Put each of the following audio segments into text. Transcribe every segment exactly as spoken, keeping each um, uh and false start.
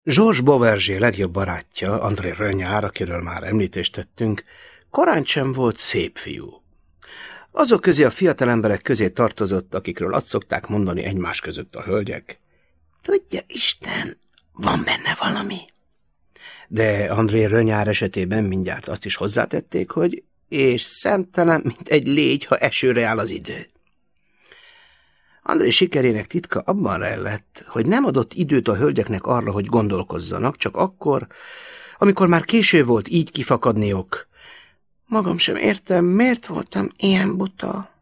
Georges Beauverger legjobb barátja, André Renard, akiről már említést tettünk, korán sem volt szép fiú. Azok közé a fiatal emberek közé tartozott, akikről azt szokták mondani egymás között a hölgyek. Tudja Isten, van benne valami. De André Renard esetében mindjárt azt is hozzátették, hogy és szemtelen, mint egy légy, ha esőre áll az idő. André sikerének titka abban rejlett, hogy nem adott időt a hölgyeknek arra, hogy gondolkozzanak, csak akkor, amikor már késő volt így kifakadniok. Magam sem értem, miért voltam ilyen buta.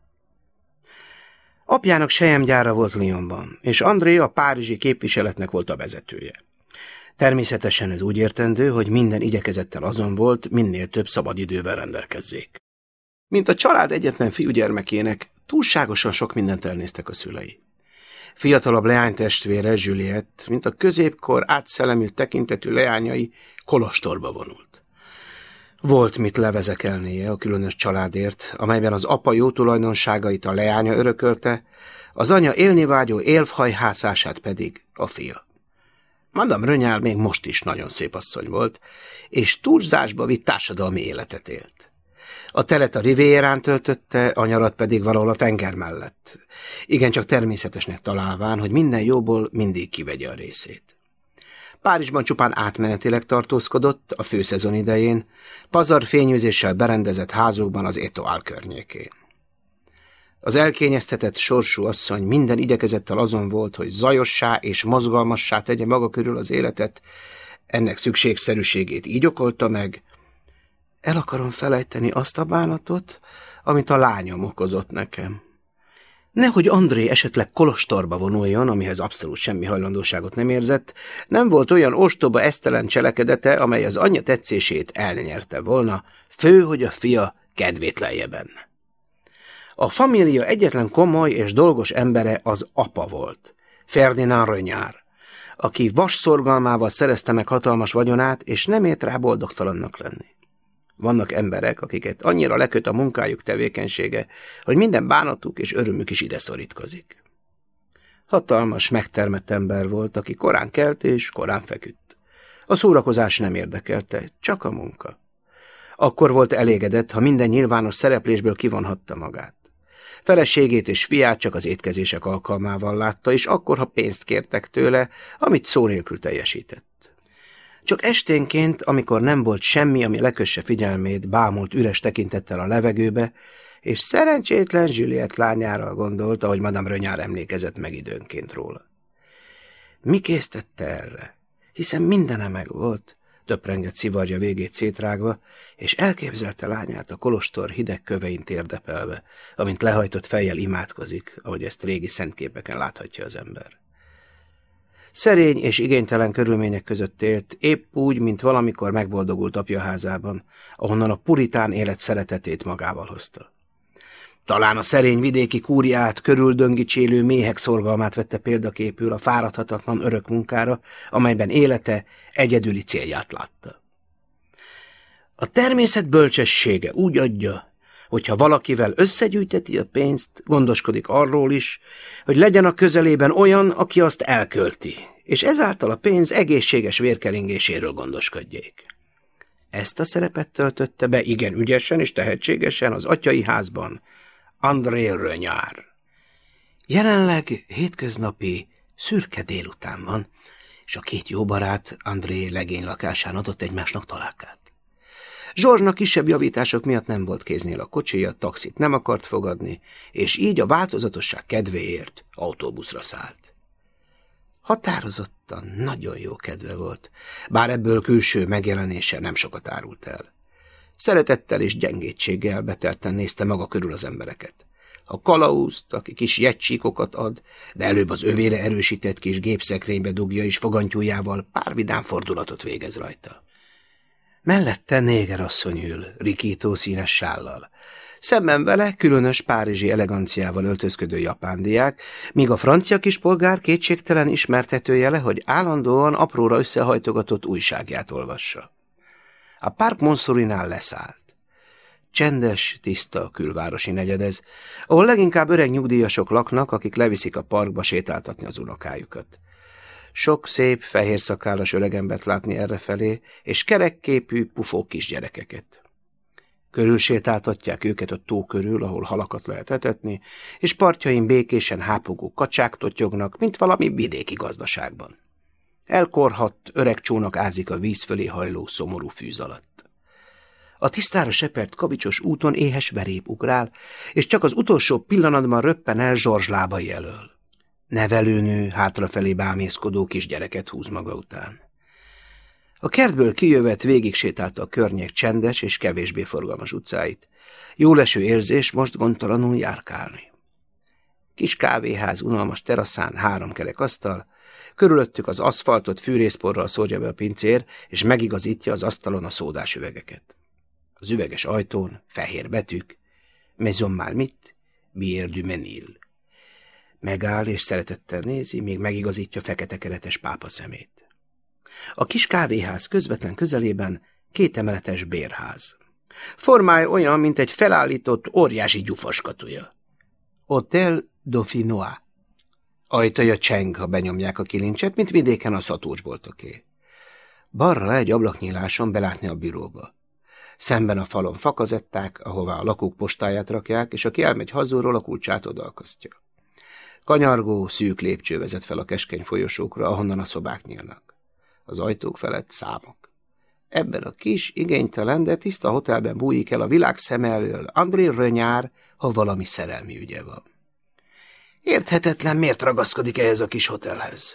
Apjának selyemgyára volt Lyonban, és André a párizsi képviseletnek volt a vezetője. Természetesen ez úgy értendő, hogy minden igyekezettel azon volt, minél több szabadidővel rendelkezzék. Mint a család egyetlen fiúgyermekének, túlságosan sok mindent elnéztek a szülei. Fiatalabb leánytestvére, Juliette, mint a középkor átszellemült tekintetű leányai, kolostorba vonult. Volt mit levezekelnie a különös családért, amelyben az apa jó tulajdonságait a leánya örökölte, az anya élnivágyó élvhajhászását pedig a fia. Madame Renard még most is nagyon szép asszony volt, és túlzásba vitt társadalmi életet élt. A telet a Rivierán töltötte, a nyarat pedig valahol a tenger mellett. Igencsak természetesnek találván, hogy minden jóból mindig kivegye a részét. Párizsban csupán átmenetileg tartózkodott a főszezon idején, pazar fényűzéssel berendezett házukban az Étoile környékén. Az elkényeztetett sorsú asszony minden igyekezettel azon volt, hogy zajossá és mozgalmassá tegye maga körül az életet, ennek szükségszerűségét így okolta meg: el akarom felejteni azt a bánatot, amit a lányom okozott nekem. Nehogy André esetleg kolostorba vonuljon, amihez abszolút semmi hajlandóságot nem érzett, nem volt olyan ostoba esztelen cselekedete, amely az anyja tetszését elnyerte volna, fő, hogy a fia kedvét lelje benne. A família egyetlen komoly és dolgos embere az apa volt, Ferdinand Renard, aki vas szorgalmával szerezte meg hatalmas vagyonát, és nem ért rá boldogtalannak lenni. Vannak emberek, akiket annyira leköt a munkájuk tevékenysége, hogy minden bánatuk és örömük is ide szorítkozik. Hatalmas, megtermett ember volt, aki korán kelt és korán feküdt. A szórakozás nem érdekelte, csak a munka. Akkor volt elégedett, ha minden nyilvános szereplésből kivonhatta magát. Feleségét és fiát csak az étkezések alkalmával látta, és akkor, ha pénzt kértek tőle, amit szó nélkül teljesített. Csak esténként, amikor nem volt semmi, ami lekösse figyelmét, bámult üres tekintettel a levegőbe, és szerencsétlen Juliette lányára gondolt, ahogy Madame Renard emlékezett meg időnként róla. Mi késztette erre? Hiszen mindene meg volt, töprengett szivarja végét szétrágva, és elképzelte lányát a kolostor hideg kövein térdepelve, amint lehajtott fejjel imádkozik, ahogy ezt régi szentképeken láthatja az ember. Szerény és igénytelen körülmények között élt, épp úgy, mint valamikor megboldogult apja házában, ahonnan a puritán élet szeretetét magával hozta. Talán a szerény vidéki kúriát, körüldöngicsélő méhek szorgalmát vette példaképül a fáradhatatlan örök munkára, amelyben élete egyedüli célját látta. A természet bölcsessége úgy adja, hogyha valakivel összegyűjteti a pénzt, gondoskodik arról is, hogy legyen a közelében olyan, aki azt elkölti, és ezáltal a pénz egészséges vérkeringéséről gondoskodjék. Ezt a szerepet töltötte be igen ügyesen és tehetségesen az atyai házban André Renard. Jelenleg hétköznapi, szürke délután van, és a két jó barát André legény lakásán adott egymásnak találkát. Georgesnak kisebb javítások miatt nem volt kéznél a kocsija, taxit nem akart fogadni, és így a változatosság kedvéért autóbuszra szállt. Határozottan nagyon jó kedve volt, bár ebből külső megjelenése nem sokat árult el. Szeretettel és gyengétséggel betelten nézte maga körül az embereket. A kalauzt, aki kis jegycsíkokat ad, de előbb az övére erősített kis gépszekrénybe dugja, és fogantyújával pár vidám fordulatot végez rajta. Mellette négerasszony ül, rikító színes sállal. Szemben vele különös párizsi eleganciával öltözködő japán diák, míg a francia kispolgár kétségtelen ismertetőjele, hogy állandóan apróra összehajtogatott újságját olvassa. A Parc Montsourinál leszállt. Csendes, tiszta külvárosi negyedez, ahol leginkább öreg nyugdíjasok laknak, akik leviszik a parkba sétáltatni az unokájukat. Sok szép, fehér szakállas öregembert látni errefelé, és kerekképű, pufó kisgyerekeket. Körülsétáltatják őket a tó körül, ahol halakat lehet etetni, és partjain békésen hápogó kacsák totyognak, mint valami vidéki gazdaságban. Elkorhadt, öreg csónak ázik a víz fölé hajló szomorú fűz alatt. A tisztára sepert kavicsos úton éhes verép ugrál, és csak az utolsó pillanatban röppen el Zsorzs lábai elől. Nevelőnő hátrafelé bámészkodó kisgyereket húz maga után. A kertből kijövet végig sétálta a környék csendes és kevésbé forgalmas utcáit. Jóleső érzés most gondtalanul járkálni. Kis kávéház unalmas teraszán három kerek asztal, körülöttük az aszfaltot fűrészporral szórja be a pincér, és megigazítja az asztalon a szódás üvegeket. Az üveges ajtón fehér betűk, Maison Malmit, Bière du Menil. Megáll és szeretettel nézi, még megigazítja fekete keretes pápa szemét. A kis kávéház közvetlen közelében két emeletes bérház. Formája olyan, mint egy felállított óriási gyufaskatuja. Hotel Dauphinois. Ajtaja cseng, ha benyomják a kilincset, mint vidéken a szatócsboltoké. Balra egy ablaknyíláson belátni a büróba. Szemben a falon fakazetták, ahová a lakók postáját rakják, és aki elmegy hazulról, a kulcsát odaakasztja. Kanyargó, szűk lépcső vezet fel a keskeny folyosókra, ahonnan a szobák nyílnak. Az ajtók felett számok. Ebben a kis, igénytelen, de tiszta hotelben bújik el a világ szeme elől André Renard, ha valami szerelmi ügye van. Érthetetlen, miért ragaszkodik ehhez a kis hotelhez.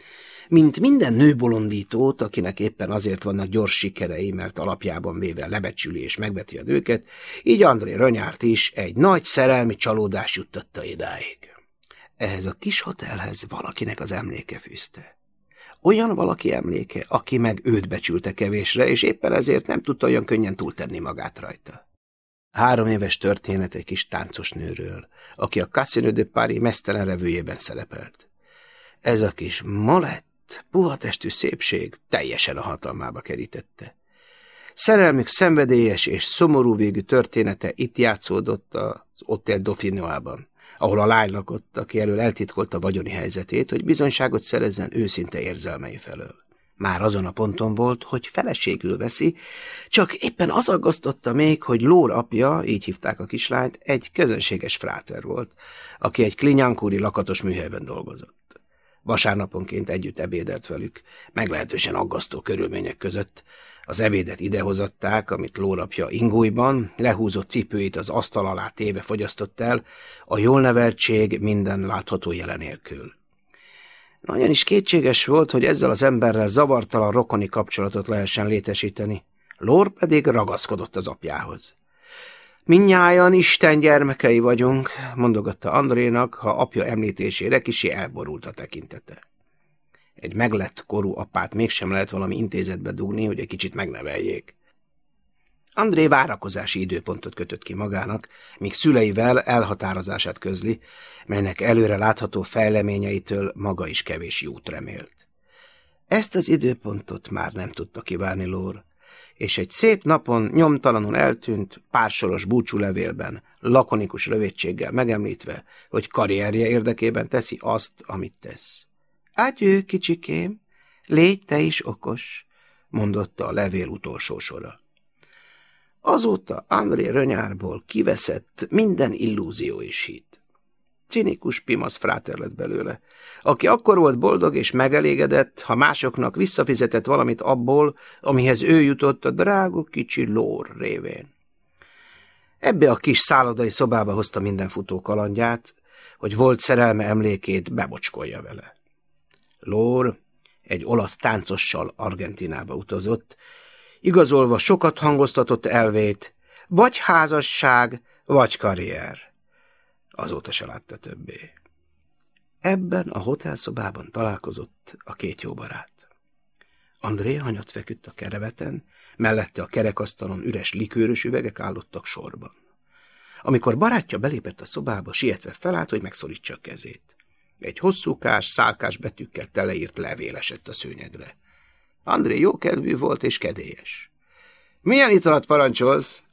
Mint minden nőbolondítót, akinek éppen azért vannak gyors sikerei, mert alapjában véve lebecsüli és megveti a nőket, így André Renard is egy nagy szerelmi csalódás juttatta idáig. Ehhez a kis hotelhez valakinek az emléke fűzte. Olyan valaki emléke, aki meg őt becsülte kevésre, és éppen ezért nem tudta olyan könnyen túltenni magát rajta. Három éves történet egy kis táncos nőről, aki a Casino de Paris meztelen revőjében szerepelt. Ez a kis malett, puha testű szépség teljesen a hatalmába kerítette. Szerelmük szenvedélyes és szomorú végű története itt játszódott az Hotel Dauphinois-ban, ahol a lány lakott, aki elől eltitkolta vagyoni helyzetét, hogy bizonyságot szerezzen őszinte érzelmei felől. Már azon a ponton volt, hogy feleségül veszi, csak éppen az aggasztotta még, hogy Laure apja, így hívták a kislányt, egy közönséges fráter volt, aki egy Clignancourt-i lakatos műhelyben dolgozott. Vasárnaponként együtt ebédelt velük, meglehetősen aggasztó körülmények között. Az ebédet idehozatták, amit Laure apja ingújban, lehúzott cipőit az asztal alá téve fogyasztott el, a jól neveltség minden látható jele nélkül. Nagyon is kétséges volt, hogy ezzel az emberrel zavartalan rokoni kapcsolatot lehessen létesíteni. Laure pedig ragaszkodott az apjához. Mindnyájan Isten gyermekei vagyunk, mondogatta Andrénak, ha apja említésére kissé elborult a tekintete. Egy meglett korú apát mégsem lehet valami intézetbe dugni, hogy egy kicsit megneveljék. André várakozási időpontot kötött ki magának, míg szüleivel elhatározását közli, melynek előre látható fejleményeitől maga is kevés jót remélt. Ezt az időpontot már nem tudta kivárni Laure, és egy szép napon nyomtalanul eltűnt, pársoros búcsúlevélben, lakonikus rövidséggel megemlítve, hogy karrierje érdekében teszi azt, amit tesz. Ágyő, kicsikém, légy te is okos, mondotta a levél utolsó sora. Azóta André Renardból kiveszett minden illúzió és hit. Cinikus pimasz fráter lett belőle, aki akkor volt boldog és megelégedett, ha másoknak visszafizetett valamit abból, amihez ő jutott a drága kicsi Laure révén. Ebbe a kis szállodai szobába hozta minden futó kalandját, hogy volt szerelme emlékét bemocskolja vele. Laure egy olasz táncossal Argentinába utazott, igazolva sokat hangoztatott elvét, vagy házasság, vagy karrier. Azóta se látta többé. Ebben a hotelszobában találkozott a két jó barát. André hanyat feküdt a kereveten, mellette a kerekasztalon üres likőrös üvegek állottak sorban. Amikor barátja belépett a szobába, sietve felállt, hogy megszorítsa a kezét. Egy hosszúkás, szálkás betűkkel teleírt levél esett a szőnyegre. André jókedvű volt és kedélyes. Milyen italt parancsolsz?